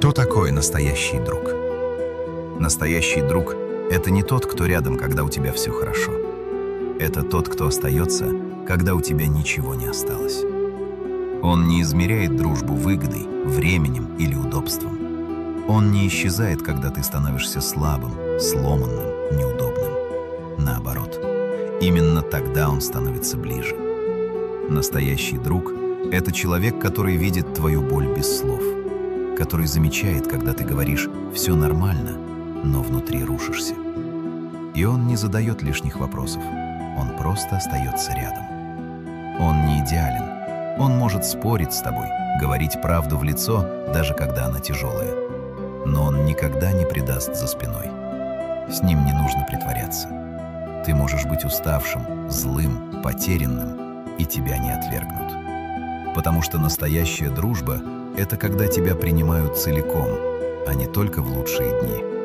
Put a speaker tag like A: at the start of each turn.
A: Что такое настоящий друг? Настоящий друг – это не тот, кто рядом, когда у тебя все хорошо. Это тот, кто остается, когда у тебя ничего не осталось. Он не измеряет дружбу выгодой, временем или удобством. Он не исчезает, когда ты становишься слабым, сломанным, неудобным. Наоборот, именно тогда он становится ближе. Настоящий друг – это человек, который видит твою боль без слов, который замечает, когда ты говоришь «все нормально», но внутри рушишься. И он не задает лишних вопросов, он просто остается рядом. Он не идеален, он может спорить с тобой, говорить правду в лицо, даже когда она тяжелая. Но он никогда не предаст за спиной. С ним не нужно притворяться. Ты можешь быть уставшим, злым, потерянным, и тебя не отвергнут. Потому что настоящая дружба – это когда тебя принимают целиком, а не только в лучшие дни.